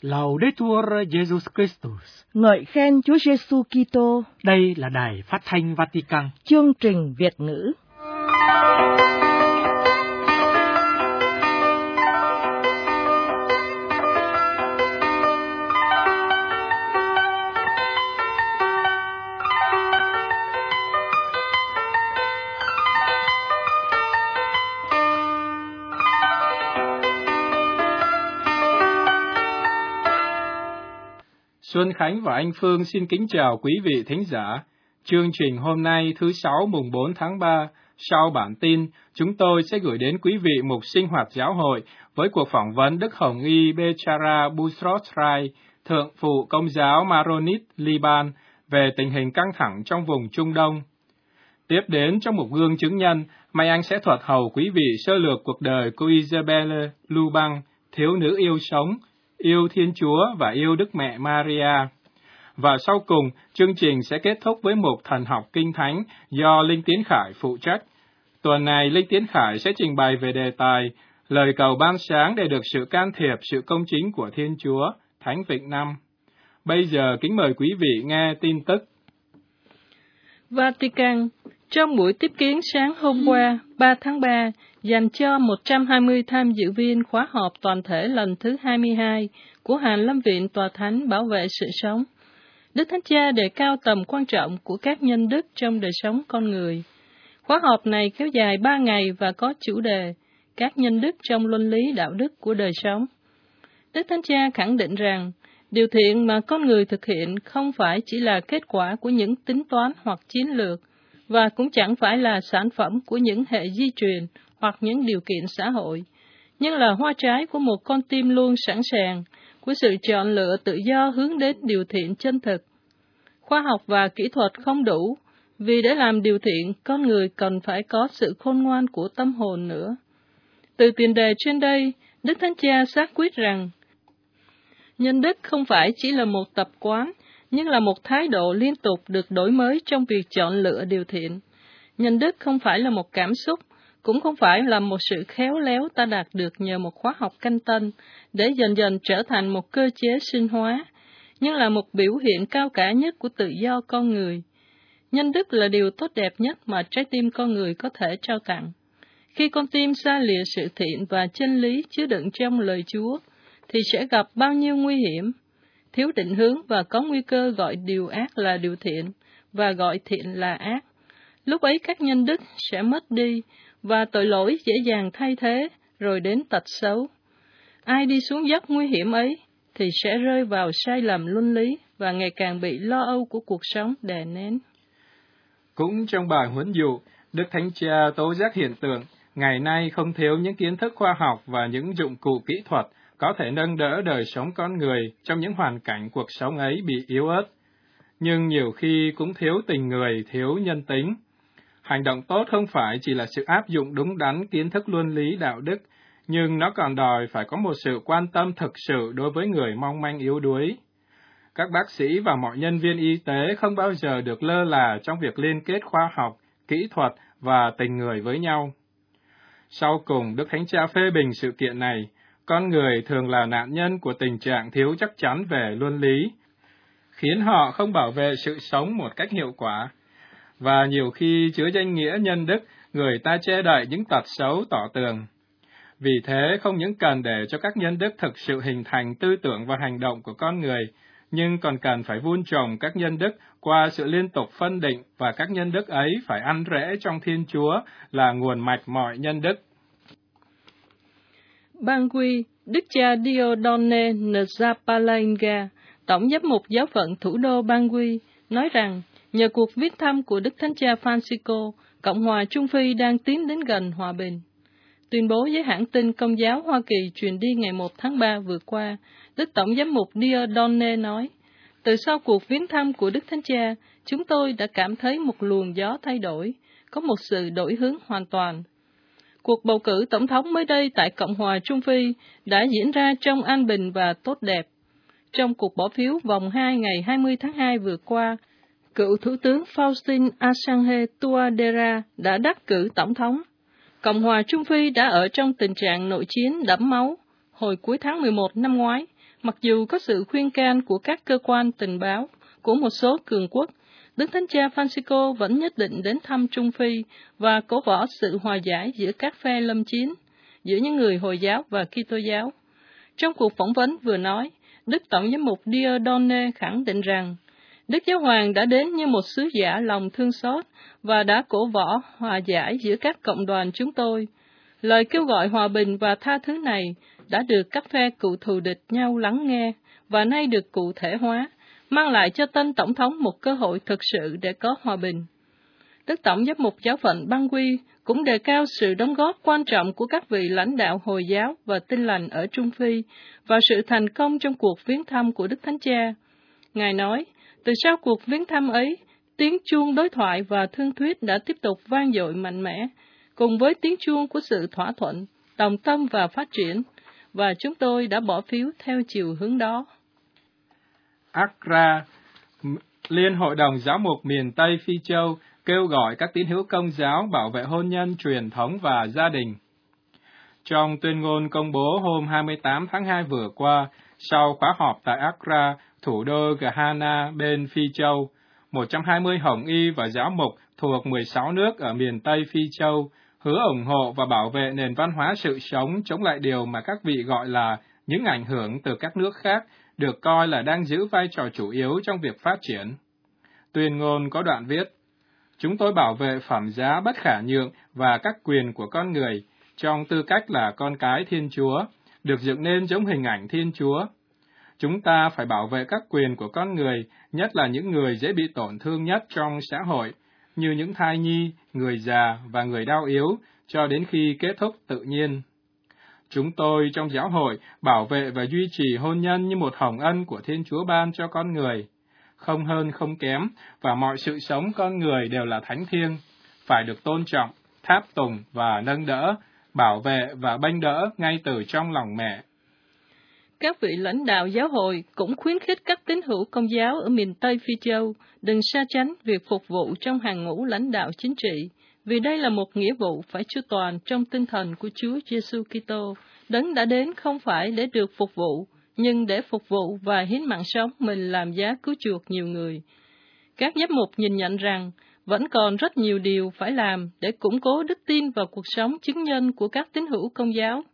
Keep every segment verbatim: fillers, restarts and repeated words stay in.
Laudetur Jesus Christus. Ngợi khen Chúa Giêsu Kitô. Đây là Đài Phát thanh Vatican. Chương trình Việt ngữ. Xuân Khánh và anh Phương xin kính chào quý vị thính giả. Chương trình hôm nay thứ Sáu mùng bốn tháng ba, sau bản tin, chúng tôi sẽ gửi đến quý vị một sinh hoạt giáo hội với cuộc phỏng vấn Đức Hồng Y Bechara Busrotrai, thượng phụ Công giáo Maronit Liban, về tình hình căng thẳng trong vùng Trung Đông. Tiếp đến trong một gương chứng nhân, Mai Anh sẽ thuật hầu quý vị sơ lược cuộc đời cô Isabelle Luban, thiếu nữ yêu sống, yêu Thiên Chúa và yêu Đức Mẹ Maria. Và sau cùng, chương trình sẽ kết thúc với một thần học kinh thánh do Linh Tiến Khải phụ trách. Tuần này, Linh Tiến Khải sẽ trình bày về đề tài lời cầu ban sáng để được sự can thiệp, sự công chính của Thiên Chúa, Thánh Vịnh Năm. Bây giờ, kính mời quý vị nghe tin tức. Vatican, trong buổi tiếp kiến sáng hôm qua, ba tháng ba, dành cho một trăm hai mươi tham dự viên khóa họp toàn thể lần thứ hai mươi hai của Hàn Lâm Viện Tòa Thánh Bảo vệ Sự Sống, Đức Thánh Cha đề cao tầm quan trọng của các nhân đức trong đời sống con người. Khóa họp này kéo dài ba ngày và có chủ đề các nhân đức trong luân lý đạo đức của đời sống. Đức Thánh Cha khẳng định rằng, điều thiện mà con người thực hiện không phải chỉ là kết quả của những tính toán hoặc chiến lược, và cũng chẳng phải là sản phẩm của những hệ di truyền hoặc những điều kiện xã hội, nhưng là hoa trái của một con tim luôn sẵn sàng, của sự chọn lựa tự do hướng đến điều thiện chân thực. Khoa học và kỹ thuật không đủ, vì để làm điều thiện, con người cần phải có sự khôn ngoan của tâm hồn nữa. Từ tiền đề trên đây, Đức Thánh Cha xác quyết rằng, nhân đức không phải chỉ là một tập quán, nhưng là một thái độ liên tục được đổi mới trong việc chọn lựa điều thiện. Nhân đức không phải là một cảm xúc, cũng không phải là một sự khéo léo ta đạt được nhờ một khóa học canh tân, để dần dần trở thành một cơ chế sinh hóa, nhưng là một biểu hiện cao cả nhất của tự do con người. Nhân đức là điều tốt đẹp nhất mà trái tim con người có thể trao tặng. Khi con tim xa lìa sự thiện và chân lý chứa đựng trong lời Chúa, thì sẽ gặp bao nhiêu nguy hiểm, thiếu định hướng và có nguy cơ gọi điều ác là điều thiện, và gọi thiện là ác. Lúc ấy các nhân đức sẽ mất đi, và tội lỗi dễ dàng thay thế, rồi đến tật xấu. Ai đi xuống dốc nguy hiểm ấy, thì sẽ rơi vào sai lầm luân lý, và ngày càng bị lo âu của cuộc sống đè nén. Cũng trong bài huấn dụ, Đức Thánh Cha tố giác hiện tượng, ngày nay không thiếu những kiến thức khoa học và những dụng cụ kỹ thuật có thể nâng đỡ đời sống con người trong những hoàn cảnh cuộc sống ấy bị yếu ớt. Nhưng nhiều khi cũng thiếu tình người, thiếu nhân tính. Hành động tốt không phải chỉ là sự áp dụng đúng đắn kiến thức luân lý đạo đức, nhưng nó còn đòi phải có một sự quan tâm thực sự đối với người mong manh yếu đuối. Các bác sĩ và mọi nhân viên y tế không bao giờ được lơ là trong việc liên kết khoa học, kỹ thuật và tình người với nhau. Sau cùng, Đức Thánh Cha phê bình sự kiện này, con người thường là nạn nhân của tình trạng thiếu chắc chắn về luân lý, khiến họ không bảo vệ sự sống một cách hiệu quả. Và nhiều khi chứa danh nghĩa nhân đức, người ta che đậy những tật xấu tỏ tường. Vì thế, không những cần để cho các nhân đức thực sự hình thành tư tưởng và hành động của con người, nhưng còn cần phải vun trồng các nhân đức qua sự liên tục phân định, và các nhân đức ấy phải ăn rễ trong Thiên Chúa là nguồn mạch mọi nhân đức. Bangui, Đức cha Diodone Nzapalenga, Tổng giám mục giáo phận thủ đô Bangui, nói rằng, nhờ cuộc viếng thăm của Đức Thánh Cha Francisco, Cộng hòa Trung Phi đang tiến đến gần hòa bình. Tuyên bố với hãng tin Công giáo Hoa Kỳ truyền đi ngày một tháng ba vừa qua, Đức Tổng giám mục Diodone nói, từ sau cuộc viếng thăm của Đức Thánh Cha, chúng tôi đã cảm thấy một luồng gió thay đổi, có một sự đổi hướng hoàn toàn. Cuộc bầu cử tổng thống mới đây tại Cộng hòa Trung Phi đã diễn ra trong an bình và tốt đẹp. Trong cuộc bỏ phiếu vòng hai ngày hai mươi tháng hai vừa qua, cựu Thủ tướng Faustin Archange Touadéra đã đắc cử tổng thống. Cộng hòa Trung Phi đã ở trong tình trạng nội chiến đẫm máu hồi cuối tháng mười một năm ngoái, Mặc dù có sự khuyên can của các cơ quan tình báo của một số cường quốc, Đức Thánh Cha Francisco vẫn nhất định đến thăm Trung Phi và cổ võ sự hòa giải giữa các phe lâm chiến, giữa những người Hồi giáo và Kitô giáo. Trong cuộc phỏng vấn vừa nói, Đức Tổng giám mục Dieudonné khẳng định rằng Đức Giáo Hoàng đã đến như một sứ giả lòng thương xót và đã cổ võ hòa giải giữa các cộng đoàn chúng tôi. Lời kêu gọi hòa bình và tha thứ này đã được các phe cựu thù địch nhau lắng nghe và nay được cụ thể hóa, mang lại cho tân Tổng thống một cơ hội thực sự để có hòa bình. Đức Tổng giám mục giáo phận Bangui cũng đề cao sự đóng góp quan trọng của các vị lãnh đạo Hồi giáo và Tin lành ở Trung Phi và sự thành công trong cuộc viếng thăm của Đức Thánh Cha. Ngài nói, từ sau cuộc viếng thăm ấy, tiếng chuông đối thoại và thương thuyết đã tiếp tục vang dội mạnh mẽ, cùng với tiếng chuông của sự thỏa thuận, đồng tâm và phát triển, và chúng tôi đã bỏ phiếu theo chiều hướng đó. Accra, Liên hội đồng giáo mục miền Tây Phi Châu kêu gọi các tín hữu Công giáo bảo vệ hôn nhân, truyền thống và gia đình. Trong tuyên ngôn công bố hôm hai mươi tám tháng hai vừa qua, sau khóa họp tại Accra, thủ đô Ghana bên Phi Châu, một trăm hai mươi hồng y và giáo mục thuộc mười sáu nước ở miền Tây Phi Châu hứa ủng hộ và bảo vệ nền văn hóa sự sống chống lại điều mà các vị gọi là những ảnh hưởng từ các nước khác, được coi là đang giữ vai trò chủ yếu trong việc phát triển. Tuyên ngôn có đoạn viết, chúng tôi bảo vệ phẩm giá bất khả nhượng và các quyền của con người, trong tư cách là con cái Thiên Chúa, được dựng nên giống hình ảnh Thiên Chúa. Chúng ta phải bảo vệ các quyền của con người, nhất là những người dễ bị tổn thương nhất trong xã hội, như những thai nhi, người già và người đau yếu, cho đến khi kết thúc tự nhiên. Chúng tôi trong giáo hội bảo vệ và duy trì hôn nhân như một hồng ân của Thiên Chúa ban cho con người, không hơn không kém, và mọi sự sống con người đều là thánh thiêng, phải được tôn trọng, tháp tùng và nâng đỡ, bảo vệ và bênh đỡ ngay từ trong lòng mẹ. Các vị lãnh đạo giáo hội cũng khuyến khích các tín hữu Công giáo ở miền Tây Phi Châu đừng sa tránh việc phục vụ trong hàng ngũ lãnh đạo chính trị, vì đây là một nghĩa vụ phải chu toàn trong tinh thần của Chúa Giêsu Kitô, Đấng đã đến không phải để được phục vụ, nhưng để phục vụ và hiến mạng sống mình làm giá cứu chuộc nhiều người. Các giám mục nhìn nhận rằng vẫn còn rất nhiều điều phải làm để củng cố đức tin vào cuộc sống chứng nhân của các tín hữu Công giáo.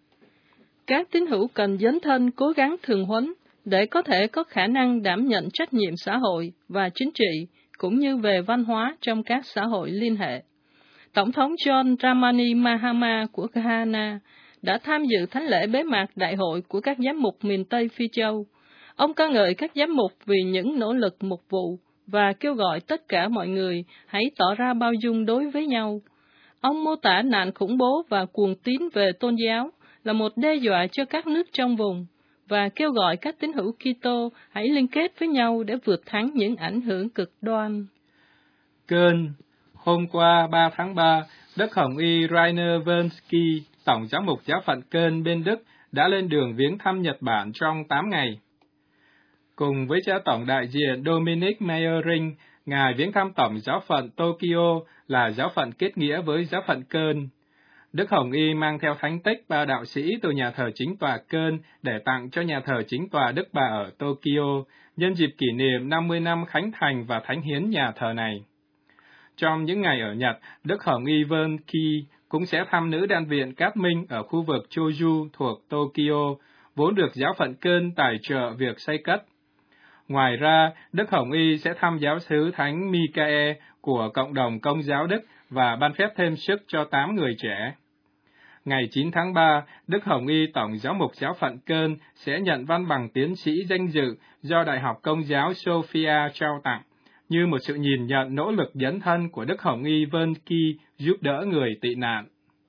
Các tín hữu cần dấn thân cố gắng thường huấn để có thể có khả năng đảm nhận trách nhiệm xã hội và chính trị, cũng như về văn hóa trong các xã hội liên hệ. Tổng thống John Dramani Mahama của Ghana đã tham dự thánh lễ bế mạc đại hội của các giám mục miền Tây Phi Châu. Ông ca ngợi các giám mục vì những nỗ lực mục vụ và kêu gọi tất cả mọi người hãy tỏ ra bao dung đối với nhau. Ông mô tả nạn khủng bố và cuồng tín về tôn giáo là một đe dọa cho các nước trong vùng, và kêu gọi các tín hữu Kitô hãy liên kết với nhau để vượt thắng những ảnh hưởng cực đoan. Köln, hôm qua ba tháng ba, Đức Hồng y Rainer Wernsky, Tổng giám mục giáo phận Köln bên Đức, đã lên đường viếng thăm Nhật Bản trong tám ngày. Cùng với cha tổng đại diện Dominic Meyering, Ngài viếng thăm Tổng giáo phận Tokyo là giáo phận kết nghĩa với giáo phận Köln. Đức Hồng y mang theo thánh tích ba đạo sĩ từ nhà thờ chính tòa Köln để tặng cho nhà thờ chính tòa Đức Bà ở Tokyo, nhân dịp kỷ niệm năm mươi năm khánh thành và thánh hiến nhà thờ này. Trong những ngày ở Nhật, Đức Hồng y Wernsky cũng sẽ thăm nữ đan viện Cát Minh ở khu vực Choju thuộc Tokyo, vốn được giáo phận Köln tài trợ việc xây cất. Ngoài ra, Đức Hồng y sẽ thăm giáo xứ Thánh Michael của cộng đồng Công giáo Đức và ban phép thêm sức cho tám người trẻ. Ngày chín tháng ba, Đức Hồng y Tổng giáo mục giáo phận Köln sẽ nhận văn bằng tiến sĩ danh dự do Đại học Công giáo Sophia trao tặng, như một sự nhìn nhận nỗ lực dấn thân của Đức Hồng y Wernsky giúp đỡ người tị nạn.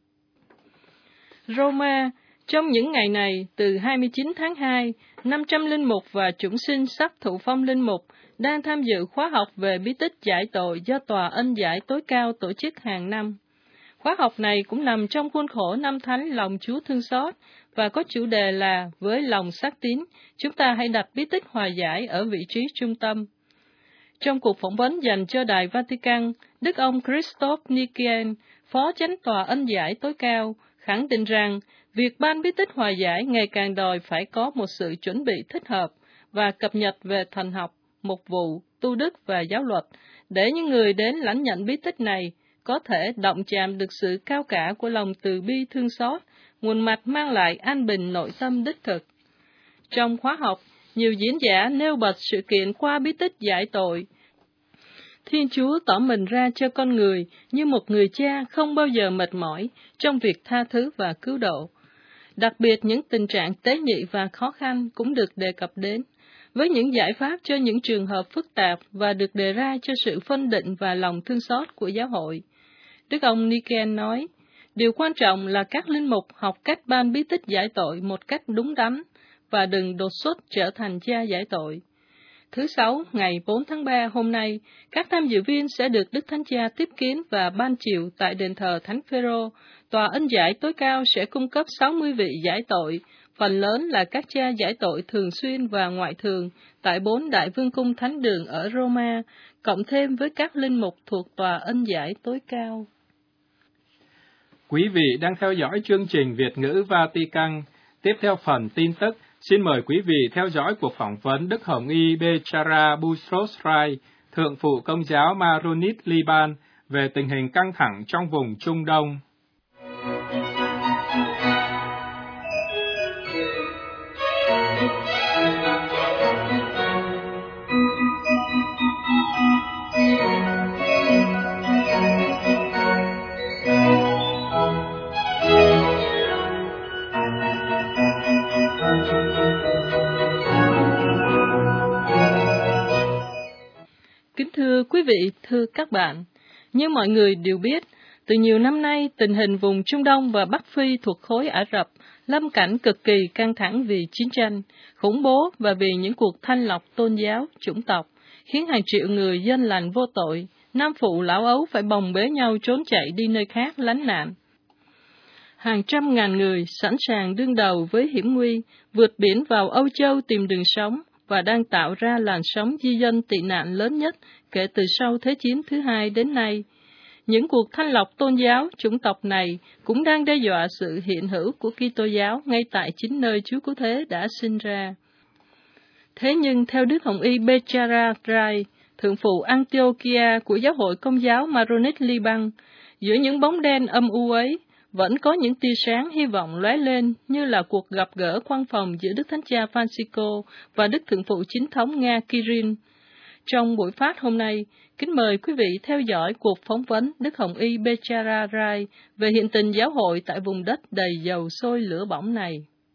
Roma, trong những ngày này, từ hai mươi chín tháng hai, năm trăm linh mục và chủng sinh sắp thụ phong linh mục đang tham dự khóa học về bí tích giải tội do Tòa Ân Giải Tối Cao tổ chức hàng năm. Khóa học này cũng nằm trong khuôn khổ năm thánh lòng Chúa thương xót và có chủ đề là với lòng xác tín, chúng ta hãy đặt bí tích hòa giải ở vị trí trung tâm. Trong cuộc phỏng vấn dành cho Đài Vatican, Đức ông Christoph Nikien, Phó Chánh Tòa Ân Giải Tối Cao, khẳng định rằng Việc ban bí tích hòa giải ngày càng đòi phải có một sự chuẩn bị thích hợp và cập nhật về thần học, mục vụ, tu đức và giáo luật, để những người đến lãnh nhận bí tích này có thể động chạm được sự cao cả của lòng từ bi thương xót, nguồn mạch mang lại an bình nội tâm đích thực. Trong khóa học, nhiều diễn giả nêu bật sự kiện qua bí tích giải tội. Thiên Chúa tỏ mình ra cho con người như một người cha không bao giờ mệt mỏi trong việc tha thứ và cứu độ. Đặc biệt những tình trạng tế nhị và khó khăn cũng được đề cập đến, với những giải pháp cho những trường hợp phức tạp và được đề ra cho sự phân định và lòng thương xót của giáo hội. Đức ông Niken nói, điều quan trọng là các linh mục học cách ban bí tích giải tội một cách đúng đắn, và đừng đột xuất trở thành cha giải tội. Thứ Sáu, ngày bốn tháng ba hôm nay, các tham dự viên sẽ được Đức Thánh Cha tiếp kiến và ban chiều tại đền thờ Thánh Phêrô. Tòa ân giải tối cao sẽ cung cấp sáu mươi vị giải tội, phần lớn là các cha giải tội thường xuyên và ngoại thường tại bốn đại vương cung thánh đường ở Roma, cộng thêm với các linh mục thuộc tòa ân giải tối cao. Quý vị đang theo dõi chương trình Việt ngữ Vatican. Tiếp theo phần tin tức, xin mời quý vị theo dõi cuộc phỏng vấn Đức Hồng Y Bechara Boutros Ghali, Thượng phụ Công giáo Maronit Liban, về tình hình căng thẳng trong vùng Trung Đông. Thưa quý vị, thưa các bạn, như mọi người đều biết, từ nhiều năm nay, tình hình vùng Trung Đông và Bắc Phi thuộc khối Ả Rập lâm cảnh cực kỳ căng thẳng vì chiến tranh, khủng bố và vì những cuộc thanh lọc tôn giáo, chủng tộc, khiến hàng triệu người dân lành vô tội, nam phụ lão ấu phải bồng bế nhau trốn chạy đi nơi khác lánh nạn. Hàng trăm ngàn người sẵn sàng đương đầu với hiểm nguy, vượt biển vào Âu Châu tìm đường sống, và đang tạo ra làn sóng di dân tị nạn lớn nhất kể từ sau Thế chiến thứ hai đến nay. Những cuộc thanh lọc tôn giáo, chủng tộc này cũng đang đe dọa sự hiện hữu của Kitô giáo ngay tại chính nơi Chúa Cứu Thế đã sinh ra. Thế nhưng theo Đức Hồng Y Bechara Ghali, Thượng phụ Antiochia của Giáo hội Công giáo Maronit Liban, giữa những bóng đen âm u ấy, vẫn có những tia sáng hy vọng lóe lên như là cuộc gặp gỡ khoan phòng giữa Đức Thánh Cha Francisco và Đức Thượng phụ Chính thống Nga Kirill. Trong buổi phát hôm nay, kính mời quý vị theo dõi cuộc phỏng vấn Đức Hồng Y Bechara Ghali về hiện tình giáo hội tại vùng đất đầy dầu sôi lửa bỏng này.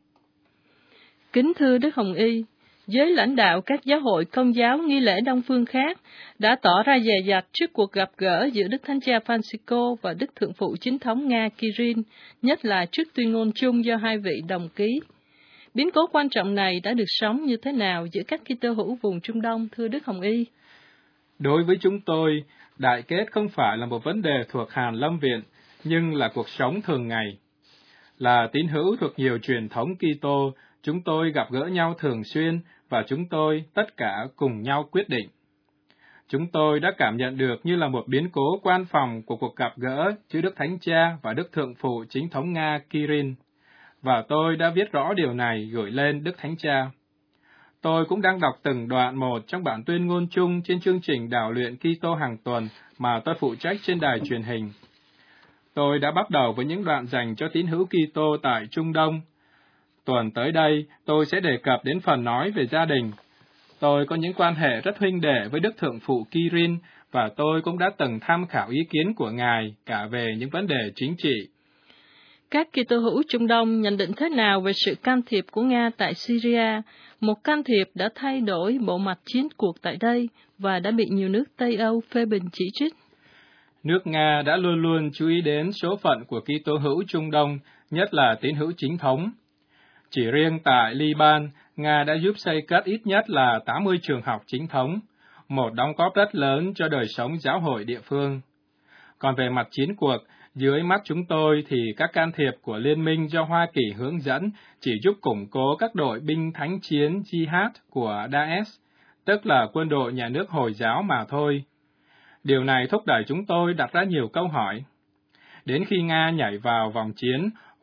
Kính thưa Đức Hồng Y, giới lãnh đạo các giáo hội Công giáo nghi lễ Đông phương khác đã tỏ ra dè dặt trước cuộc gặp gỡ giữa Đức Thánh Cha Francisco và Đức Thượng phụ Chính thống Nga Kirill, nhất là trước tuyên ngôn chung do hai vị đồng ký. Biến cố quan trọng này đã được sống như thế nào giữa các Kitô hữu vùng Trung Đông, thưa Đức Hồng Y? Đối với chúng tôi, đại kết không phải là một vấn đề thuộc Hàn Lâm Viện, nhưng là cuộc sống thường ngày. Là tín hữu thuộc nhiều truyền thống Kitô, chúng tôi gặp gỡ nhau thường xuyên và chúng tôi tất cả cùng nhau quyết định. Chúng tôi đã cảm nhận được như là một biến cố quan phòng của cuộc gặp gỡ giữa Đức Thánh Cha và Đức Thượng phụ Chính thống Nga Kirill, và tôi đã viết rõ điều này gửi lên Đức Thánh Cha. Tôi cũng đang đọc từng đoạn một trong bản tuyên ngôn chung trên chương trình đào luyện Kitô hàng tuần mà tôi phụ trách trên đài truyền hình. Tôi đã bắt đầu với những đoạn dành cho tín hữu Kitô tại Trung Đông. Tuần tới đây, tôi sẽ đề cập đến phần nói về gia đình. Tôi có những quan hệ rất huynh đệ với Đức Thượng phụ Kirill, và tôi cũng đã từng tham khảo ý kiến của Ngài cả về những vấn đề chính trị. Các Kitô hữu Trung Đông nhận định thế nào về sự can thiệp của Nga tại Syria, một can thiệp đã thay đổi bộ mặt chiến cuộc tại đây và đã bị nhiều nước Tây Âu phê bình chỉ trích? Nước Nga đã luôn luôn chú ý đến số phận của Kitô hữu Trung Đông, nhất là tín hữu chính thống. Chỉ riêng tại Liban, Nga đã giúp xây cất ít nhất là tám mươi trường học chính thống, một đóng góp rất lớn cho đời sống giáo hội địa phương. Còn về mặt chiến cuộc, dưới mắt chúng tôi thì các can thiệp của liên minh do Hoa Kỳ hướng dẫn chỉ giúp củng cố các đội binh thánh chiến Jihad của Daesh, tức là quân đội nhà nước Hồi giáo mà thôi. Điều này thúc đẩy chúng tôi đặt ra nhiều câu hỏi. Đến khi Nga nhảy vào vòng chiến,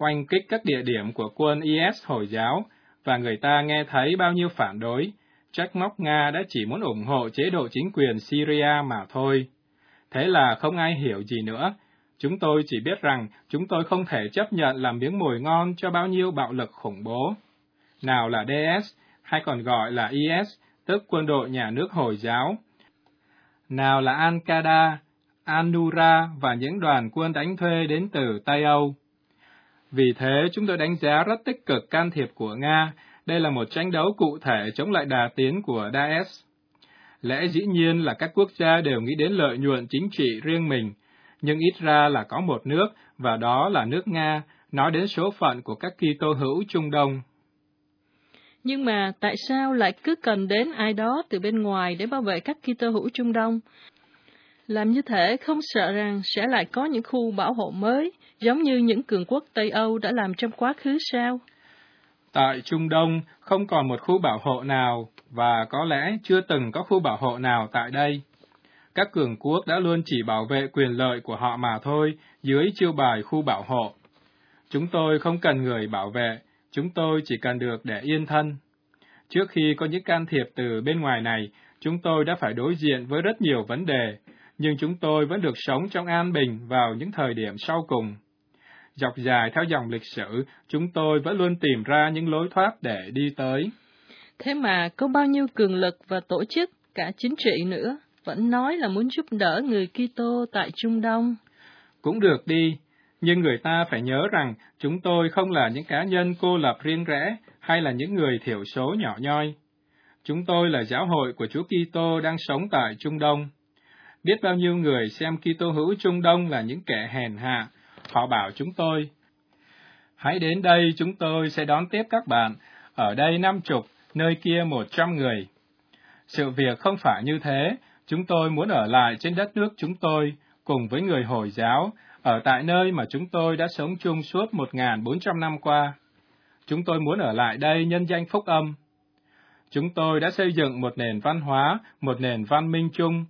oanh kích các địa điểm của quân i ét Hồi giáo, và người ta nghe thấy bao nhiêu phản đối, trách móc Nga đã chỉ muốn ủng hộ chế độ chính quyền Syria mà thôi. Thế là không ai hiểu gì nữa. Chúng tôi chỉ biết rằng chúng tôi không thể chấp nhận làm miếng mồi ngon cho bao nhiêu bạo lực khủng bố. Nào là đê ét, hay còn gọi là i ét, tức quân đội nhà nước Hồi giáo. Nào là Al-Qaeda, Al-Nura và những đoàn quân đánh thuê đến từ Tây Âu. Vì thế, chúng tôi đánh giá rất tích cực can thiệp của Nga. Đây là một tranh đấu cụ thể chống lại đà tiến của Daesh. Lẽ dĩ nhiên là các quốc gia đều nghĩ đến lợi nhuận chính trị riêng mình, nhưng ít ra là có một nước, và đó là nước Nga, nói đến số phận của các Kitô hữu Trung Đông. Nhưng mà tại sao lại cứ cần đến ai đó từ bên ngoài để bảo vệ các Kitô hữu Trung Đông? Làm như thế không sợ rằng sẽ lại có những khu bảo hộ mới, giống như những cường quốc Tây Âu đã làm trong quá khứ sao? Tại Trung Đông không còn một khu bảo hộ nào, và có lẽ chưa từng có khu bảo hộ nào tại đây. Các cường quốc đã luôn chỉ bảo vệ quyền lợi của họ mà thôi, dưới chiêu bài khu bảo hộ. Chúng tôi không cần người bảo vệ, chúng tôi chỉ cần được để yên thân. Trước khi có những can thiệp từ bên ngoài này, chúng tôi đã phải đối diện với rất nhiều vấn đề, nhưng chúng tôi vẫn được sống trong an bình vào những thời điểm sau cùng. Dọc dài theo dòng lịch sử, chúng tôi vẫn luôn tìm ra những lối thoát để đi tới. Thế mà có bao nhiêu cường lực và tổ chức, cả chính trị nữa, vẫn nói là muốn giúp đỡ người Kitô tại Trung Đông. Cũng được đi, nhưng người ta phải nhớ rằng chúng tôi không là những cá nhân cô lập riêng rẽ hay là những người thiểu số nhỏ nhoi. Chúng tôi là giáo hội của Chúa Kitô đang sống tại Trung Đông. Biết bao nhiêu người xem Kitô hữu Trung Đông là những kẻ hèn hạ. Họ bảo chúng tôi, hãy đến đây chúng tôi sẽ đón tiếp các bạn, ở đây năm chục, nơi kia một trăm người. Sự việc không phải như thế, chúng tôi muốn ở lại trên đất nước chúng tôi, cùng với người Hồi giáo, ở tại nơi mà chúng tôi đã sống chung suốt một nghìn bốn trăm năm qua. Chúng tôi muốn ở lại đây nhân danh phúc âm. Chúng tôi đã xây dựng một nền văn hóa, một nền văn minh chung.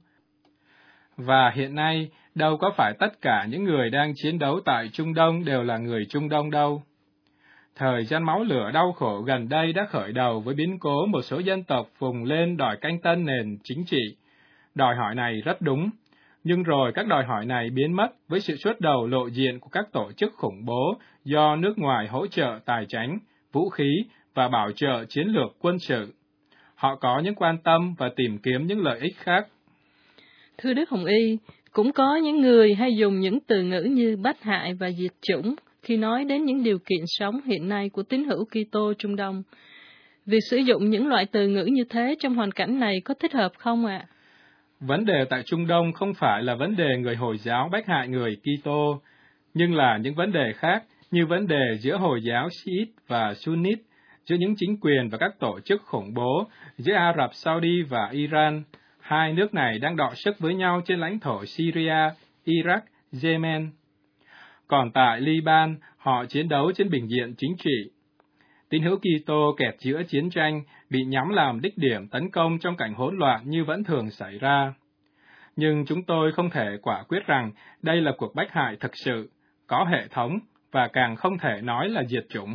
Và hiện nay, đâu có phải tất cả những người đang chiến đấu tại Trung Đông đều là người Trung Đông đâu. Thời gian máu lửa đau khổ gần đây đã khởi đầu với biến cố một số dân tộc vùng lên đòi canh tân nền chính trị. Đòi hỏi này rất đúng, nhưng rồi các đòi hỏi này biến mất với sự xuất đầu lộ diện của các tổ chức khủng bố do nước ngoài hỗ trợ tài chính, vũ khí và bảo trợ chiến lược quân sự. Họ có những quan tâm và tìm kiếm những lợi ích khác. Thưa Đức Hồng Y, cũng có những người hay dùng những từ ngữ như bách hại và diệt chủng khi nói đến những điều kiện sống hiện nay của tín hữu Kitô Trung Đông. Việc sử dụng những loại từ ngữ như thế trong hoàn cảnh này có thích hợp không ạ? À? Vấn đề tại Trung Đông không phải là vấn đề người Hồi giáo bách hại người Kitô, nhưng là những vấn đề khác như vấn đề giữa Hồi giáo Shiite và Sunnit, giữa những chính quyền và các tổ chức khủng bố, giữa Ả Rập Saudi và Iran. Hai nước này đang đọ sức với nhau trên lãnh thổ Syria, Iraq, Yemen. Còn tại Liban, họ chiến đấu trên bình diện chính trị. Tín hữu Kitô kẹt giữa chiến tranh, bị nhắm làm đích điểm tấn công trong cảnh hỗn loạn như vẫn thường xảy ra. Nhưng chúng tôi không thể quả quyết rằng đây là cuộc bách hại thực sự, có hệ thống, và càng không thể nói là diệt chủng.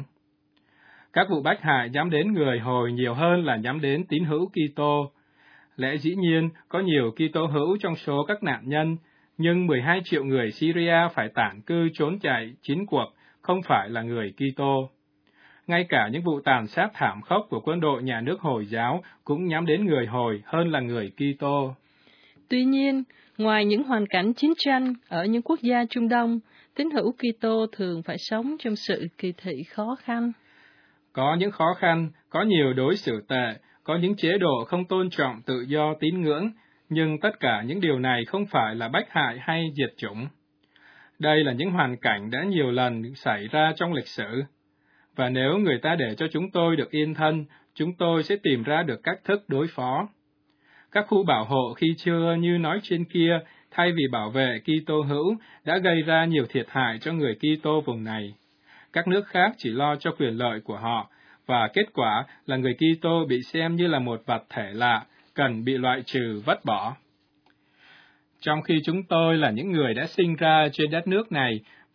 Các vụ bách hại nhắm đến người Hồi nhiều hơn là nhắm đến tín hữu Kitô. Lẽ dĩ nhiên, có nhiều Kitô hữu trong số các nạn nhân, nhưng mười hai triệu người Syria phải tản cư trốn chạy chiến cuộc, không phải là người Kitô. Ngay cả những vụ tàn sát thảm khốc của quân đội nhà nước Hồi giáo cũng nhắm đến người Hồi hơn là người Kitô. Tuy nhiên, ngoài những hoàn cảnh chiến tranh ở những quốc gia Trung Đông, tín hữu Kitô thường phải sống trong sự kỳ thị khó khăn. Có những khó khăn, có nhiều đối xử tệ, có những chế độ không tôn trọng tự do tín ngưỡng, nhưng tất cả những điều này không phải là bách hại hay diệt chủng. Đây là những hoàn cảnh đã nhiều lần xảy ra trong lịch sử. Và nếu người ta để cho chúng tôi được yên thân, chúng tôi sẽ tìm ra được cách thức đối phó. Các khu bảo hộ khi xưa như nói trên kia, thay vì bảo vệ Kitô hữu, đã gây ra nhiều thiệt hại cho người Kitô vùng này. Các nước khác chỉ lo cho quyền lợi của họ, và kết quả là người Kitô bị xem như là một vật thể lạ, cần bị loại trừ vứt bỏ. Trong khi chúng tôi là những người đã sinh ra trên đất nước này,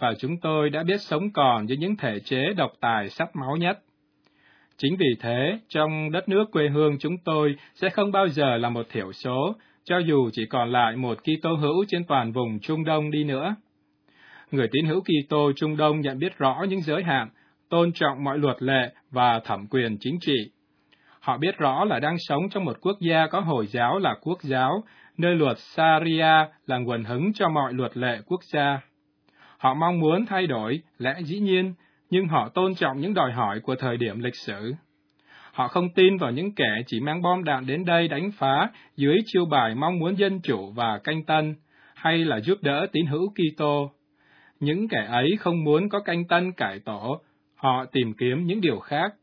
và chúng tôi đã biết sống còn với những thể chế độc tài sắc máu nhất. Chính vì thế, trong đất nước quê hương chúng tôi sẽ không bao giờ là một thiểu số, cho dù chỉ còn lại một Kitô hữu trên toàn vùng Trung Đông đi nữa. Người tín hữu Kitô Trung Đông nhận biết rõ những giới hạn, tôn trọng mọi luật lệ và thẩm quyền chính trị. Họ biết rõ là đang sống trong một quốc gia có Hồi giáo là quốc giáo, nơi luật Sharia là nguồn hứng cho mọi luật lệ quốc gia. Họ mong muốn thay đổi, lẽ dĩ nhiên, nhưng họ tôn trọng những đòi hỏi của thời điểm lịch sử. Họ không tin vào những kẻ chỉ mang bom đạn đến đây đánh phá dưới chiêu bài mong muốn dân chủ và canh tân, hay là giúp đỡ tín hữu Kitô. Những kẻ ấy không muốn có canh tân cải tổ, họ tìm kiếm những điều khác.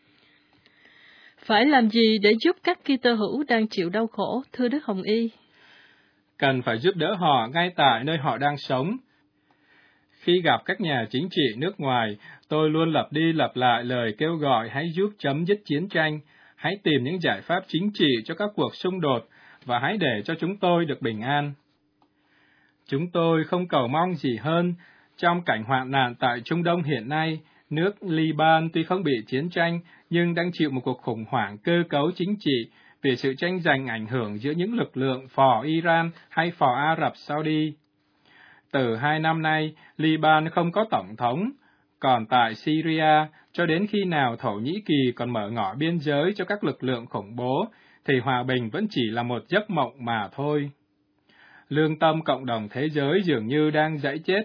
Phải làm gì để giúp các Kitô hữu đang chịu đau khổ, thưa Đức Hồng Y? Cần phải giúp đỡ họ ngay tại nơi họ đang sống. Khi gặp các nhà chính trị nước ngoài, tôi luôn lặp đi lặp lại lời kêu gọi hãy giúp chấm dứt chiến tranh, hãy tìm những giải pháp chính trị cho các cuộc xung đột, và hãy để cho chúng tôi được bình an. Chúng tôi không cầu mong gì hơn. Trong cảnh hoạn nạn tại Trung Đông hiện nay, nước Liban tuy không bị chiến tranh, nhưng đang chịu một cuộc khủng hoảng cơ cấu chính trị vì sự tranh giành ảnh hưởng giữa những lực lượng phò Iran hay phò Ả Rập Saudi. Từ hai năm nay, Liban không có tổng thống, còn tại Syria, cho đến khi nào Thổ Nhĩ Kỳ còn mở ngỏ biên giới cho các lực lượng khủng bố, thì hòa bình vẫn chỉ là một giấc mộng mà thôi. Lương tâm cộng đồng thế giới dường như đang giãy chết.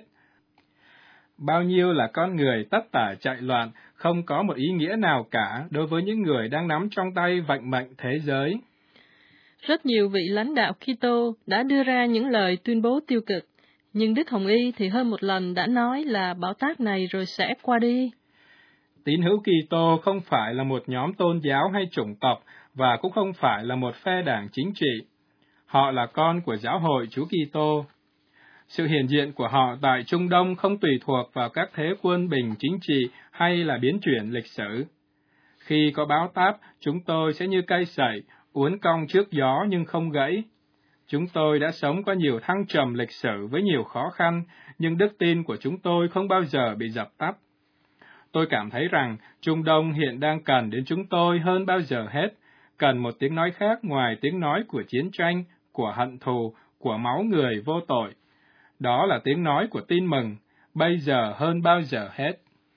Bao nhiêu là con người tất tả chạy loạn, không có một ý nghĩa nào cả đối với những người đang nắm trong tay vận mệnh thế giới. Rất nhiều vị lãnh đạo Kitô đã đưa ra những lời tuyên bố tiêu cực, nhưng Đức Hồng Y thì hơn một lần đã nói là bão táp này rồi sẽ qua đi. Tín hữu Kitô không phải là một nhóm tôn giáo hay chủng tộc, và cũng không phải là một phe đảng chính trị. Họ là con của giáo hội Chúa Kitô. Sự hiện diện của họ tại Trung Đông không tùy thuộc vào các thế quân bình chính trị hay là biến chuyển lịch sử. Khi có bão táp, chúng tôi sẽ như cây sậy, uốn cong trước gió nhưng không gãy. Chúng tôi đã sống qua nhiều thăng trầm lịch sử với nhiều khó khăn, nhưng đức tin của chúng tôi không bao giờ bị dập tắt. Tôi cảm thấy rằng Trung Đông hiện đang cần đến chúng tôi hơn bao giờ hết, cần một tiếng nói khác ngoài tiếng nói của chiến tranh, của hận thù, của máu người vô tội. Đó là tiếng nói của tin mừng, bây giờ hơn bao giờ hết.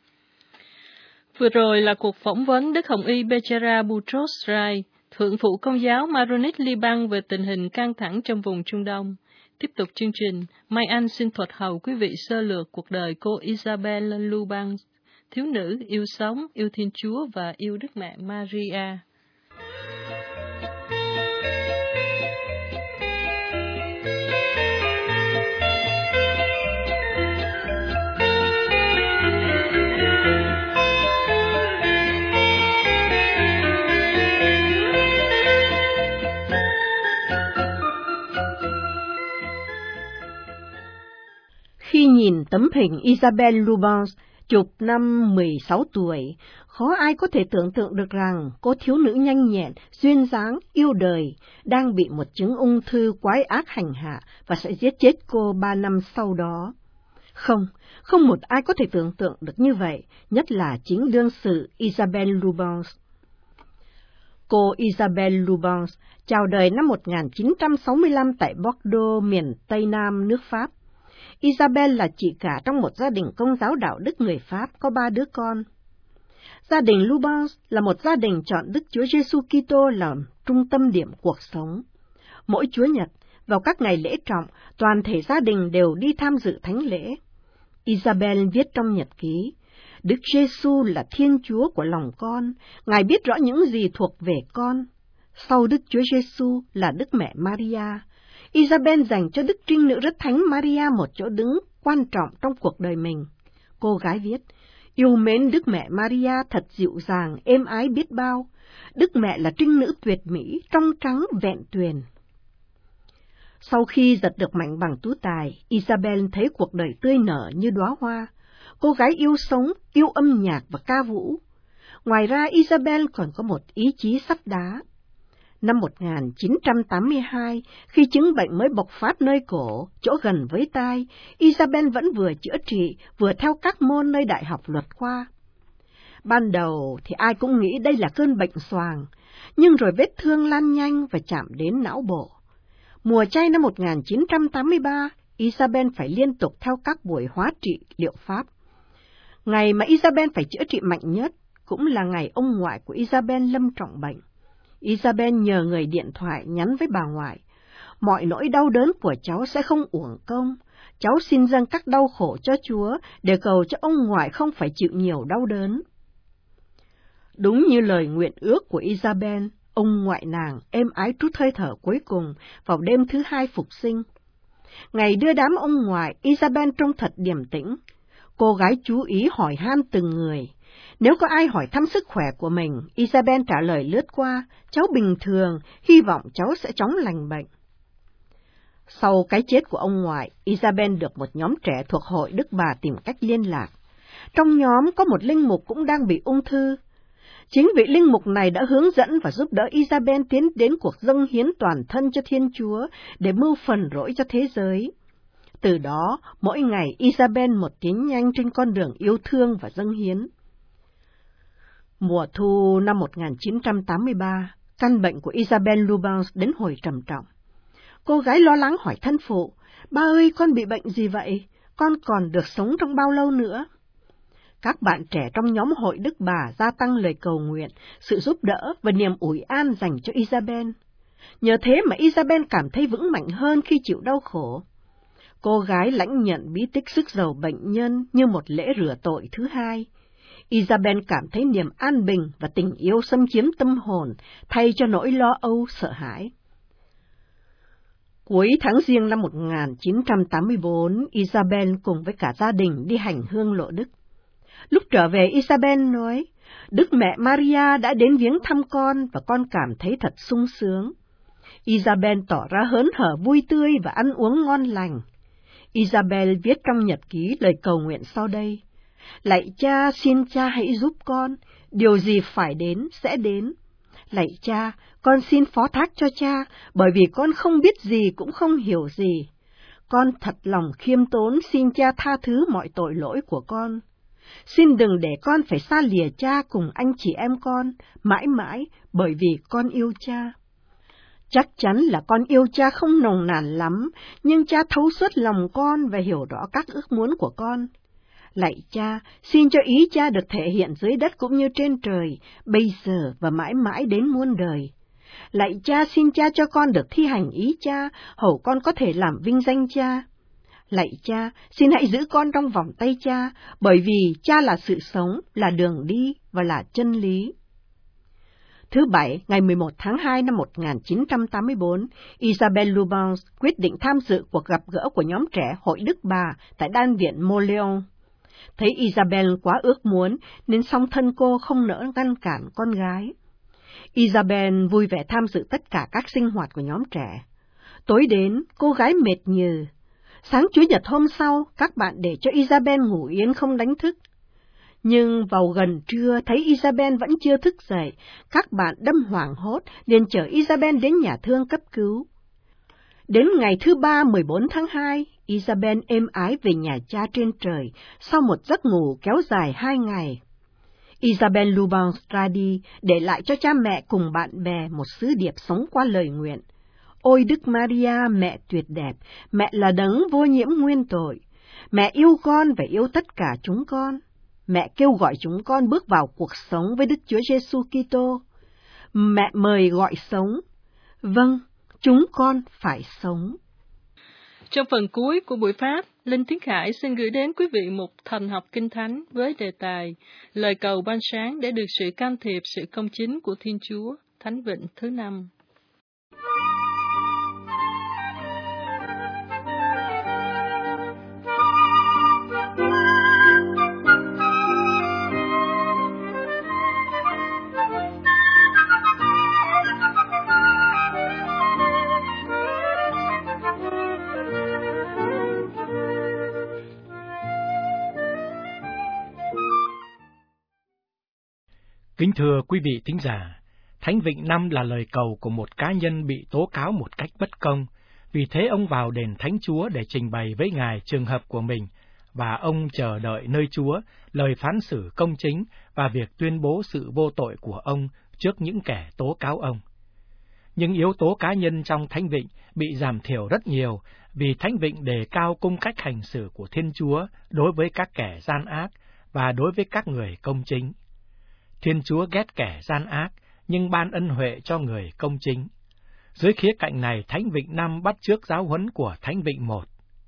Vừa rồi là cuộc phỏng vấn Đức Hồng Y Becerra Boutros Ghali, Thượng phụ Công giáo Maronite Liban về tình hình căng thẳng trong vùng Trung Đông. Tiếp tục chương trình, Mai Anh xin thuật hầu quý vị sơ lược cuộc đời cô Isabelle Luban, thiếu nữ yêu sống, yêu Thiên Chúa và yêu Đức Mẹ Maria. Khi nhìn tấm hình Isabelle Luban chụp năm mười sáu tuổi, khó ai có thể tưởng tượng được rằng cô thiếu nữ nhanh nhẹn, duyên dáng, yêu đời, đang bị một chứng ung thư quái ác hành hạ và sẽ giết chết cô ba năm sau đó. Không, không một ai có thể tưởng tượng được như vậy, nhất là chính đương sự Isabelle Luban. Cô Isabelle Luban chào đời năm một nghìn chín trăm sáu mươi lăm tại Bordeaux, miền Tây Nam nước Pháp. Isabelle là chị cả trong một gia đình Công giáo đạo đức người Pháp có ba đứa con. Gia đình Luban là một gia đình chọn Đức Chúa Giêsu Kitô làm trung tâm điểm cuộc sống. Mỗi Chúa Nhật, vào các ngày lễ trọng, toàn thể gia đình đều đi tham dự thánh lễ. Isabelle viết trong nhật ký, Đức Giêsu là Thiên Chúa của lòng con, Ngài biết rõ những gì thuộc về con. Sau Đức Chúa Giêsu là Đức Mẹ Maria. Isabelle dành cho Đức Trinh Nữ Rất Thánh Maria một chỗ đứng quan trọng trong cuộc đời mình. Cô gái viết, yêu mến Đức Mẹ Maria thật dịu dàng, êm ái biết bao. Đức Mẹ là Trinh Nữ tuyệt mỹ, trong trắng vẹn tuyền. Sau khi giật được mảnh bằng tú tài, Isabelle thấy cuộc đời tươi nở như đóa hoa. Cô gái yêu sống, yêu âm nhạc và ca vũ. Ngoài ra, Isabelle còn có một ý chí sắt đá. Năm một nghìn chín trăm tám mươi hai, khi chứng bệnh mới bộc phát nơi cổ, chỗ gần với tai, Isabel vẫn vừa chữa trị, vừa theo các môn nơi Đại học Luật khoa. Ban đầu thì ai cũng nghĩ đây là cơn bệnh xoàng, nhưng rồi vết thương lan nhanh và chạm đến não bộ. Mùa chay năm một nghìn chín trăm tám mươi ba, Isabel phải liên tục theo các buổi hóa trị liệu pháp. Ngày mà Isabel phải chữa trị mạnh nhất cũng là ngày ông ngoại của Isabel lâm trọng bệnh. Isabel nhờ người điện thoại nhắn với bà ngoại, mọi nỗi đau đớn của cháu sẽ không uổng công, cháu xin dâng các đau khổ cho Chúa để cầu cho ông ngoại không phải chịu nhiều đau đớn. Đúng như lời nguyện ước của Isabel, ông ngoại nàng êm ái trút hơi thở cuối cùng vào đêm thứ hai phục sinh. Ngày đưa đám ông ngoại, Isabel trông thật điềm tĩnh. Cô gái chú ý hỏi han từng người. Nếu có ai hỏi thăm sức khỏe của mình, Isabel trả lời lướt qua, cháu bình thường, hy vọng cháu sẽ chóng lành bệnh. Sau cái chết của ông ngoại, Isabel được một nhóm trẻ thuộc hội Đức Bà tìm cách liên lạc. Trong nhóm có một linh mục cũng đang bị ung thư. Chính vị linh mục này đã hướng dẫn và giúp đỡ Isabel tiến đến cuộc dâng hiến toàn thân cho Thiên Chúa để mưu phần lỗi cho thế giới. Từ đó, mỗi ngày Isabel một tiến nhanh trên con đường yêu thương và dâng hiến. Mùa thu năm một nghìn chín trăm tám mươi ba, căn bệnh của Isabel Lubans đến hồi trầm trọng. Cô gái lo lắng hỏi thân phụ, ba ơi, con bị bệnh gì vậy? Con còn được sống trong bao lâu nữa? Các bạn trẻ trong nhóm hội Đức Bà gia tăng lời cầu nguyện, sự giúp đỡ và niềm ủi an dành cho Isabel. Nhờ thế mà Isabel cảm thấy vững mạnh hơn khi chịu đau khổ. Cô gái lãnh nhận bí tích sức giàu bệnh nhân như một lễ rửa tội thứ hai. Isabel cảm thấy niềm an bình và tình yêu xâm chiếm tâm hồn, thay cho nỗi lo âu sợ hãi. Cuối tháng Giêng năm một nghìn chín trăm tám mươi bốn, Isabel cùng với cả gia đình đi hành hương lộ Đức. Lúc trở về, Isabel nói, Đức Mẹ Maria đã đến viếng thăm con và con cảm thấy thật sung sướng. Isabel tỏ ra hớn hở vui tươi và ăn uống ngon lành. Isabel viết trong nhật ký lời cầu nguyện sau đây. Lạy Cha, xin Cha hãy giúp con, điều gì phải đến sẽ đến. Lạy Cha, con xin phó thác cho Cha, bởi vì con không biết gì cũng không hiểu gì. Con thật lòng khiêm tốn xin Cha tha thứ mọi tội lỗi của con. Xin đừng để con phải xa lìa Cha cùng anh chị em con, mãi mãi, bởi vì con yêu Cha. Chắc chắn là con yêu Cha không nồng nàn lắm, nhưng Cha thấu suốt lòng con và hiểu rõ các ước muốn của con. Lạy Cha, xin cho ý Cha được thể hiện dưới đất cũng như trên trời, bây giờ và mãi mãi đến muôn đời. Lạy Cha, xin Cha cho con được thi hành ý Cha, hầu con có thể làm vinh danh Cha. Lạy Cha, xin hãy giữ con trong vòng tay Cha, bởi vì Cha là sự sống, là đường đi và là chân lý. Thứ Bảy, ngày mười một tháng hai năm một nghìn chín trăm tám mươi bốn, Isabel Lubans quyết định tham dự cuộc gặp gỡ của nhóm trẻ hội Đức Bà tại Đan viện Moléon. Thấy Isabel quá ước muốn, nên song thân cô không nỡ ngăn cản con gái. Isabel vui vẻ tham dự tất cả các sinh hoạt của nhóm trẻ. Tối đến, cô gái mệt nhừ. Sáng Chủ nhật hôm sau, các bạn để cho Isabel ngủ yên không đánh thức. Nhưng vào gần trưa thấy Isabel vẫn chưa thức dậy, các bạn đâm hoảng hốt liền chở Isabel đến nhà thương cấp cứu. Đến ngày thứ ba mười bốn tháng hai, Isabel êm ái về nhà Cha trên trời sau một giấc ngủ kéo dài hai ngày. Isabel Lubans ra đi, để lại cho cha mẹ cùng bạn bè một sứ điệp sống qua lời nguyện. Ôi Đức Maria, mẹ tuyệt đẹp, mẹ là đấng vô nhiễm nguyên tội. Mẹ yêu con và yêu tất cả chúng con. Mẹ kêu gọi chúng con bước vào cuộc sống với Đức Chúa Giêsu Kitô. Mẹ mời gọi sống. Vâng, chúng con phải sống. Trong phần cuối của buổi Pháp, Linh Tiến Khải xin gửi đến quý vị một thần học kinh thánh với đề tài Lời cầu ban sáng để được sự can thiệp sự công chính của Thiên Chúa, Thánh Vịnh thứ năm. Kính thưa quý vị thính giả, Thánh Vịnh năm là lời cầu của một cá nhân bị tố cáo một cách bất công, vì thế ông vào đền Thánh Chúa để trình bày với Ngài trường hợp của mình, và ông chờ đợi nơi Chúa lời phán xử công chính và việc tuyên bố sự vô tội của ông trước những kẻ tố cáo ông. Những yếu tố cá nhân trong Thánh Vịnh bị giảm thiểu rất nhiều, vì Thánh Vịnh đề cao cung cách hành xử của Thiên Chúa đối với các kẻ gian ác và đối với các người công chính. Thiên Chúa ghét kẻ gian ác, nhưng ban ân huệ cho người công chính. Dưới khía cạnh này, Thánh Vịnh năm bắt chước giáo huấn của Thánh Vịnh một.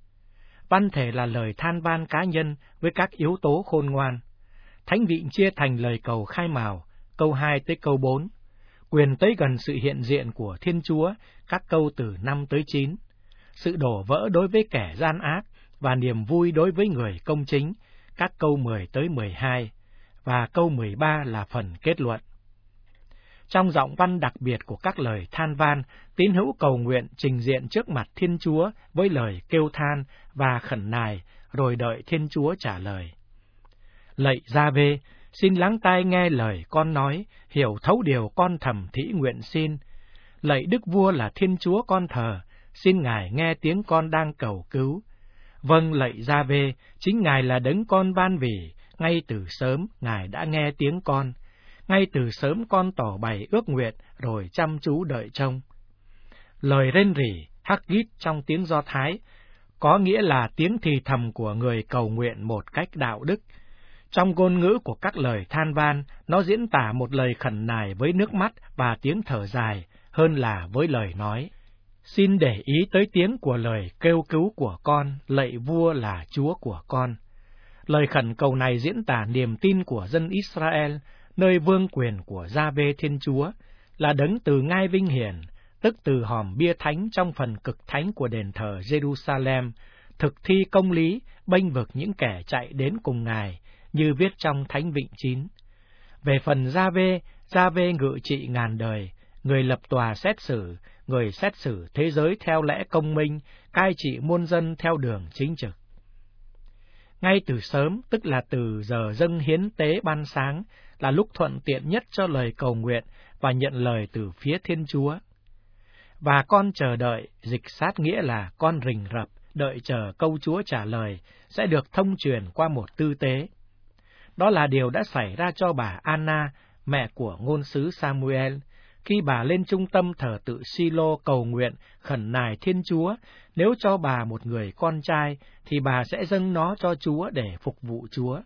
Văn thể là lời than van cá nhân với các yếu tố khôn ngoan. Thánh Vịnh chia thành lời cầu khai mào, câu hai tới câu bốn, quyền tới gần sự hiện diện của Thiên Chúa, các câu từ năm tới chín, sự đổ vỡ đối với kẻ gian ác và niềm vui đối với người công chính, các câu mười tới mười hai, và câu mười ba là phần kết luận. Trong giọng văn đặc biệt của các lời than van, tín hữu cầu nguyện trình diện trước mặt Thiên Chúa với lời kêu than và khẩn nài, rồi đợi Thiên Chúa trả lời. Lạy Gia-vê, xin lắng tai nghe lời con nói, hiểu thấu điều con thầm thỉ nguyện xin. Lạy Đức Vua là Thiên Chúa con thờ, xin Ngài nghe tiếng con đang cầu cứu. Vâng, lạy Gia-vê, chính Ngài là đấng con ban vì, ngay từ sớm Ngài đã nghe tiếng con. Ngay từ sớm con tỏ bày ước nguyện, rồi chăm chú đợi trông. Lời rên rỉ, Haggit trong tiếng Do Thái, có nghĩa là tiếng thì thầm của người cầu nguyện một cách đạo đức. Trong ngôn ngữ của các lời than van, nó diễn tả một lời khẩn nài với nước mắt và tiếng thở dài, hơn là với lời nói. Xin để ý tới tiếng của lời kêu cứu của con, lạy Vua là Chúa của con. Lời khẩn cầu này diễn tả niềm tin của dân Israel, nơi vương quyền của Gia-vê Thiên Chúa, là đấng từ ngai vinh hiển, tức từ hòm bia thánh trong phần cực thánh của đền thờ Jerusalem, thực thi công lý, bênh vực những kẻ chạy đến cùng Ngài, như viết trong Thánh Vịnh chín. Về phần Gia-vê, Gia-vê ngự trị ngàn đời, người lập tòa xét xử, người xét xử thế giới theo lẽ công minh, cai trị muôn dân theo đường chính trực. Ngay từ sớm, tức là từ giờ dâng hiến tế ban sáng, là lúc thuận tiện nhất cho lời cầu nguyện và nhận lời từ phía Thiên Chúa. Và con chờ đợi, dịch sát nghĩa là con rình rập, đợi chờ câu Chúa trả lời, sẽ được thông truyền qua một tư tế. Đó là điều đã xảy ra cho bà Anna, mẹ của ngôn sứ Samuel, khi bà lên trung tâm thờ tự Silo cầu nguyện khẩn nài Thiên Chúa, nếu cho bà một người con trai, thì bà sẽ dâng nó cho Chúa để phục vụ Chúa.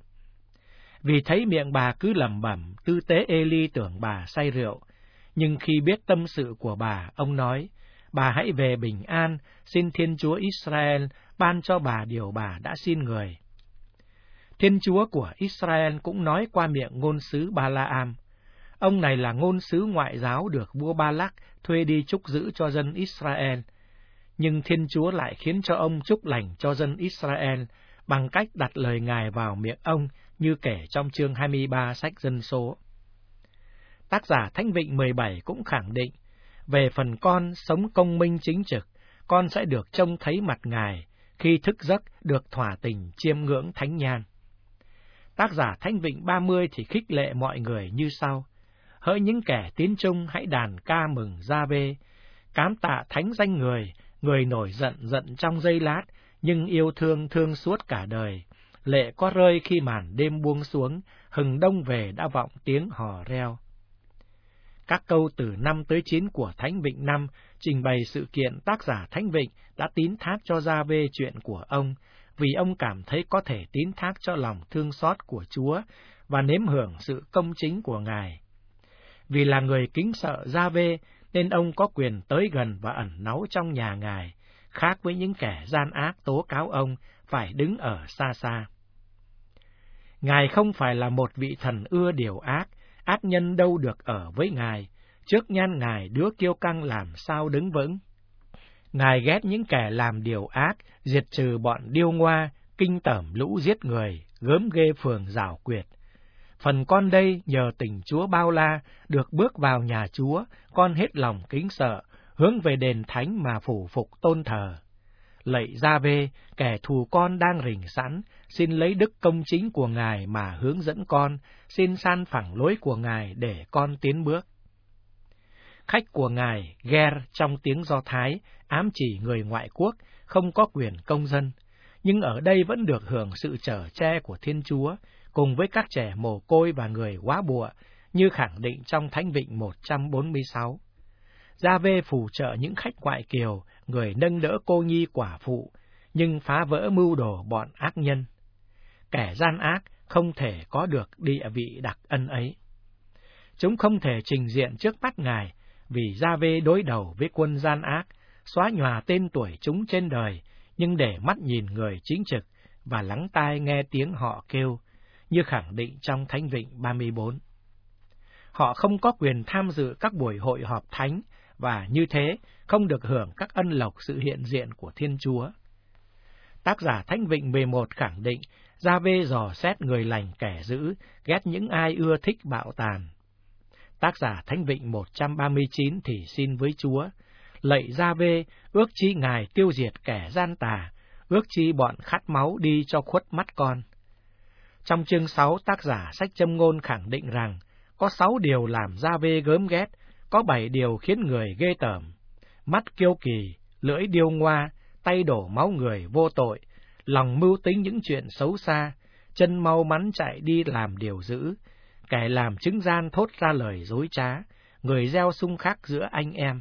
Vì thấy miệng bà cứ lẩm bẩm, tư tế Eli tưởng bà say rượu, nhưng khi biết tâm sự của bà, ông nói, bà hãy về bình an, xin Thiên Chúa Israel ban cho bà điều bà đã xin người. Thiên Chúa của Israel cũng nói qua miệng ngôn sứ Ba-la-am. Ông này là ngôn sứ ngoại giáo được vua Ba-lắc thuê đi chúc giữ cho dân Israel. Nhưng Thiên Chúa lại khiến cho ông chúc lành cho dân Israel bằng cách đặt lời Ngài vào miệng ông, như kể trong chương hai mươi ba sách Dân số. Tác giả Thánh Vịnh mười bảy cũng khẳng định, về phần con sống công minh chính trực, con sẽ được trông thấy mặt Ngài, khi thức giấc được thỏa tình chiêm ngưỡng thánh nhan. Tác giả Thánh Vịnh ba mươi thì khích lệ mọi người như sau: hỡi những kẻ tín trung hãy đàn ca mừng Gia-vê, cám tạ thánh danh người, người nổi giận giận trong giây lát, nhưng yêu thương thương suốt cả đời. Lệ có rơi khi màn đêm buông xuống, hừng đông về đã vọng tiếng hò reo. Các câu từ năm tới chín của Thánh Vịnh năm trình bày sự kiện tác giả Thánh Vịnh đã tín thác cho Gia-vê chuyện của ông, vì ông cảm thấy có thể tín thác cho lòng thương xót của Chúa và nếm hưởng sự công chính của Ngài. Vì là người kính sợ Gia-vê nên ông có quyền tới gần và ẩn náu trong nhà Ngài, khác với những kẻ gian ác tố cáo ông phải đứng ở xa xa. Ngài không phải là một vị thần ưa điều ác, ác nhân đâu được ở với Ngài, trước nhan Ngài đứa kiêu căng làm sao đứng vững. Ngài ghét những kẻ làm điều ác, diệt trừ bọn điêu ngoa, kinh tởm lũ giết người, gớm ghê phường giảo quyệt. Phần con đây nhờ tình Chúa bao la, được bước vào nhà Chúa, con hết lòng kính sợ, hướng về đền thánh mà phủ phục tôn thờ. Lạy Gia-vê, kẻ thù con đang rình sẵn, xin lấy đức công chính của Ngài mà hướng dẫn con, xin san phẳng lối của Ngài để con tiến bước. khách của ngài Ger trong tiếng Do Thái ám chỉ người ngoại quốc không có quyền công dân, nhưng ở đây vẫn được hưởng sự chở che của Thiên Chúa, cùng với các trẻ mồ côi và người góa bụa, như khẳng định trong Thánh Vịnh một trăm bốn mươi sáu. Gia-vê phù trợ những khách ngoại kiều, người nâng đỡ cô nhi quả phụ, nhưng phá vỡ mưu đồ bọn ác nhân. Kẻ gian ác không thể có được địa vị đặc ân ấy. Chúng không thể trình diện trước mắt Ngài, vì Gia-vê đối đầu với quân gian ác, xóa nhòa tên tuổi chúng trên đời, nhưng để mắt nhìn người chính trực và lắng tai nghe tiếng họ kêu, như khẳng định trong Thánh Vịnh ba mươi bốn. Họ không có quyền tham dự các buổi hội họp thánh, và như thế không được hưởng các ân lộc sự hiện diện của Thiên Chúa. Tác giả Thánh Vịnh mười một khẳng định Gia-vê dò xét người lành kẻ dữ, ghét những ai ưa thích bạo tàn. Tác giả Thánh Vịnh một trăm ba mươi chín thì xin với Chúa: lạy Gia-vê, ước chi Ngài tiêu diệt kẻ gian tà, ước chi bọn khát máu đi cho khuất mắt con. Trong chương sáu, tác giả sách Châm ngôn khẳng định rằng có sáu điều làm Gia-vê gớm ghét, có bảy điều khiến người ghê tởm: mắt kiêu kỳ, lưỡi điêu ngoa, tay đổ máu người vô tội, lòng mưu tính những chuyện xấu xa, chân mau mắn chạy đi làm điều dữ, kẻ làm chứng gian thốt ra lời dối trá, người gieo xung khắc giữa anh em.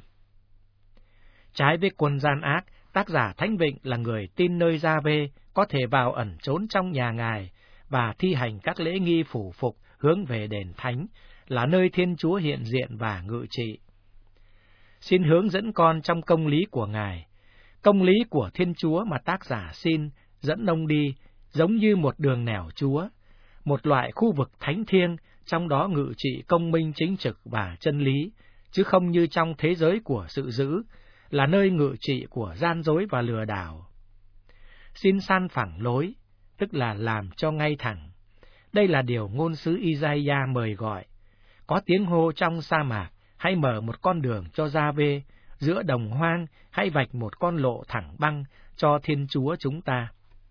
Trái với quân gian ác, tác giả Thánh Vịnh là người tin nơi Gia-vê có thể vào ẩn trốn trong nhà Ngài và thi hành các lễ nghi phủ phục hướng về đền thánh, là nơi Thiên Chúa hiện diện và ngự trị. Xin hướng dẫn con trong công lý của Ngài. Công lý của Thiên Chúa mà tác giả xin dẫn ông đi giống như một đường nẻo Chúa, một loại khu vực thánh thiêng, trong đó ngự trị công minh chính trực và chân lý, chứ không như trong thế giới của sự dữ, là nơi ngự trị của gian dối và lừa đảo. Xin san phẳng lối, tức là làm cho ngay thẳng. Đây là điều ngôn sứ Isaiah mời gọi. Có tiếng hô trong sa mạc, hãy mở một con đường cho Gia-vê, giữa đồng hoang, hãy vạch một con lộ thẳng băng cho Thiên Chúa chúng ta.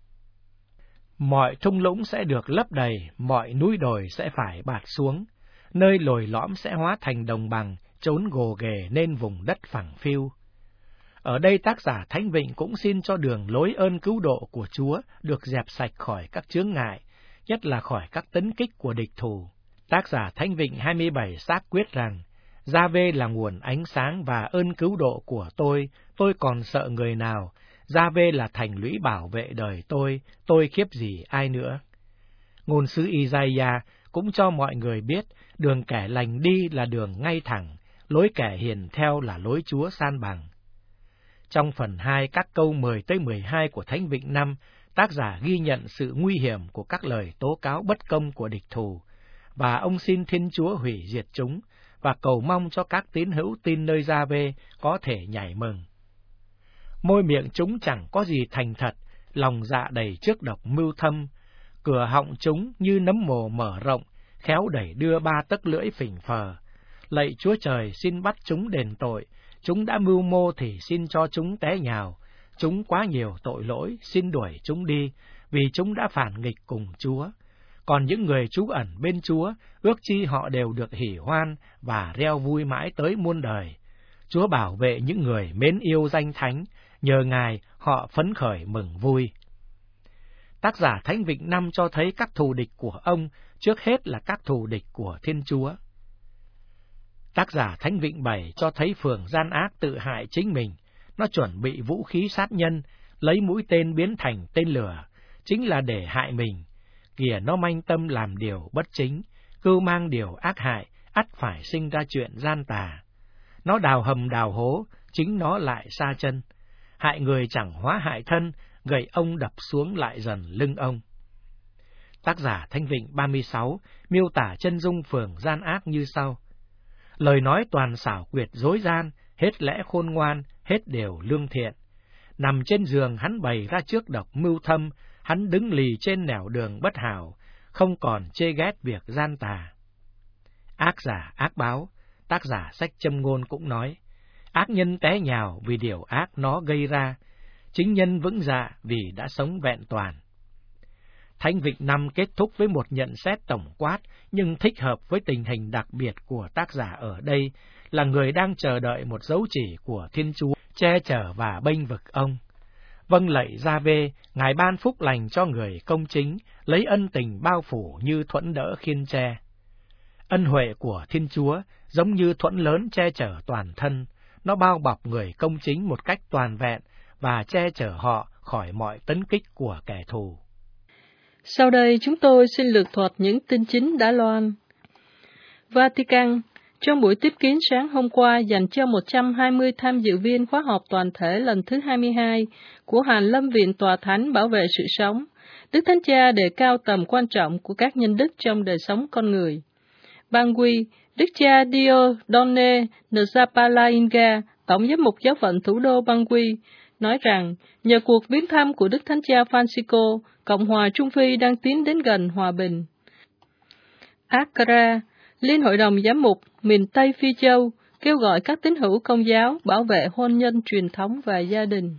Mọi thung lũng sẽ được lấp đầy, mọi núi đồi sẽ phải bạt xuống, nơi lồi lõm sẽ hóa thành đồng bằng, trốn gồ ghề nên vùng đất phẳng phiu. Ở đây tác giả Thánh Vịnh cũng xin cho đường lối ơn cứu độ của Chúa được dẹp sạch khỏi các chướng ngại, nhất là khỏi các tấn kích của địch thù. Tác giả Thánh Vịnh hai mươi bảy xác quyết rằng, Gia-vê là nguồn ánh sáng và ơn cứu độ của tôi, tôi còn sợ người nào? Gia-vê là thành lũy bảo vệ đời tôi, tôi khiếp gì ai nữa? Ngôn sứ Isaiah cũng cho mọi người biết, đường kẻ lành đi là đường ngay thẳng, lối kẻ hiền theo là lối Chúa san bằng. Trong phần hai các câu mười tới mười hai của Thánh Vịnh năm, tác giả ghi nhận sự nguy hiểm của các lời tố cáo bất công của địch thù, và ông xin Thiên Chúa hủy diệt chúng, và cầu mong cho các tín hữu tin nơi Gia-vê có thể nhảy mừng. Môi miệng chúng chẳng có gì thành thật, lòng dạ đầy trước độc mưu thâm, cửa họng chúng như nấm mồ mở rộng, khéo đẩy đưa ba tấc lưỡi phỉnh phờ. Lạy Chúa Trời, xin bắt chúng đền tội, chúng đã mưu mô thì xin cho chúng té nhào, chúng quá nhiều tội lỗi, xin đuổi chúng đi, vì chúng đã phản nghịch cùng Chúa. Còn những người trú ẩn bên Chúa, ước chi họ đều được hỉ hoan và reo vui mãi tới muôn đời. Chúa bảo vệ những người mến yêu danh thánh, nhờ Ngài họ phấn khởi mừng vui. Tác giả Thánh Vịnh năm cho thấy các thù địch của ông, trước hết là các thù địch của Thiên Chúa. Tác giả Thánh Vịnh bảy cho thấy phường gian ác tự hại chính mình, nó chuẩn bị vũ khí sát nhân, lấy mũi tên biến thành tên lửa, chính là để hại mình. Kìa nó manh tâm làm điều bất chính, cưu mang điều ác hại, ắt phải sinh ra chuyện gian tà. Nó đào hầm đào hố, chính nó lại sa chân. Hại người chẳng hóa hại thân, gậy ông đập xuống lại dần lưng ông. Tác giả Thánh Vịnh ba mươi sáu miêu tả chân dung phường gian ác như sau. Lời nói toàn xảo quyệt dối gian, hết lẽ khôn ngoan, hết đều lương thiện. Nằm trên giường hắn bày ra trước độc mưu thâm, hắn đứng lì trên nẻo đường bất hảo, không còn chê ghét việc gian tà. Ác giả ác báo, tác giả sách Châm ngôn cũng nói, ác nhân té nhào vì điều ác nó gây ra, chính nhân vững dạ vì đã sống vẹn toàn. Thánh Vịnh năm kết thúc với một nhận xét tổng quát, nhưng thích hợp với tình hình đặc biệt của tác giả ở đây, là người đang chờ đợi một dấu chỉ của Thiên Chúa, che chở và bênh vực ông. Vâng lạy Gia-vê, Ngài ban phúc lành cho người công chính, lấy ân tình bao phủ như thuẫn đỡ khiên tre. Ân huệ của Thiên Chúa giống như thuẫn lớn che chở toàn thân, nó bao bọc người công chính một cách toàn vẹn và che chở họ khỏi mọi tấn kích của kẻ thù. Sau đây chúng tôi xin lược thuật những tin chính đã loan. Vatican, trong buổi tiếp kiến sáng hôm qua dành cho một trăm hai mươi tham dự viên khóa họp toàn thể lần thứ hai mươi hai của Hàn Lâm Viện Tòa Thánh Bảo vệ Sự Sống, Đức Thánh Cha đề cao tầm quan trọng của các nhân đức trong đời sống con người. Bangui, Đức cha Dieudonné Nzapalainga, Tổng giám mục giáo phận thủ đô Bangui, nói rằng nhờ cuộc viếng thăm của Đức Thánh Cha Francisco, Cộng hòa Trung Phi đang tiến đến gần hòa bình. Accra, Liên hội đồng giám mục miền Tây Phi Châu kêu gọi các tín hữu Công giáo bảo vệ hôn nhân truyền thống và gia đình.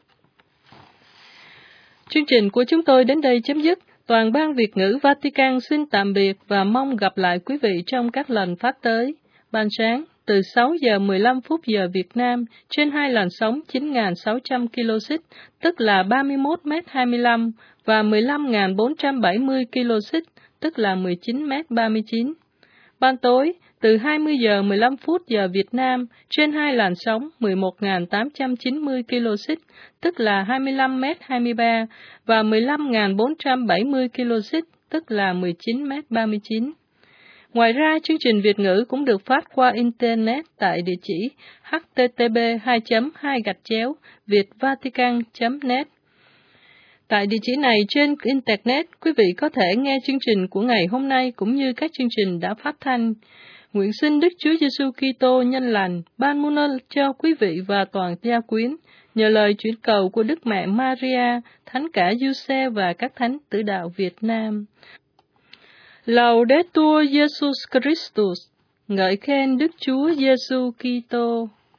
Chương trình của chúng tôi đến đây chấm dứt. Toàn ban Việt ngữ Vatican xin tạm biệt và mong gặp lại quý vị trong các lần phát tới. Ban sáng từ sáu giờ mười lăm phút giờ Việt Nam trên hai làn sóng chín nghìn sáu trăm ki lô xích, tức là ba mươi mốt mét hai mươi lăm, và mười lăm nghìn bốn trăm bảy mươi ki lô xích, tức là mười chín mét ba mươi chín. Ban tối từ hai mươi giờ mười lăm phút giờ Việt Nam trên hai làn sóng mười một nghìn tám trăm chín mươi ki lô xích, tức là hai mươi lăm mét hai mươi ba, và mười lăm nghìn bốn trăm bảy mươi ki lô xích, tức là mười chín mét ba mươi chín. Ngoài ra, chương trình Việt ngữ cũng được phát qua Internet tại địa chỉ h t t p hai chấm hai gạch chéo vietvatican chấm net. Tại địa chỉ này trên Internet, quý vị có thể nghe chương trình của ngày hôm nay cũng như các chương trình đã phát thanh. Nguyện xin Đức Chúa Giêsu Kitô nhân lành ban muôn ơn cho quý vị và toàn gia quyến, nhờ lời chuyển cầu của Đức Mẹ Maria, Thánh cả Giuse và các thánh tử đạo Việt Nam. Laudetur Jesus Christus, ngợi khen Đức Chúa Giêsu Kitô.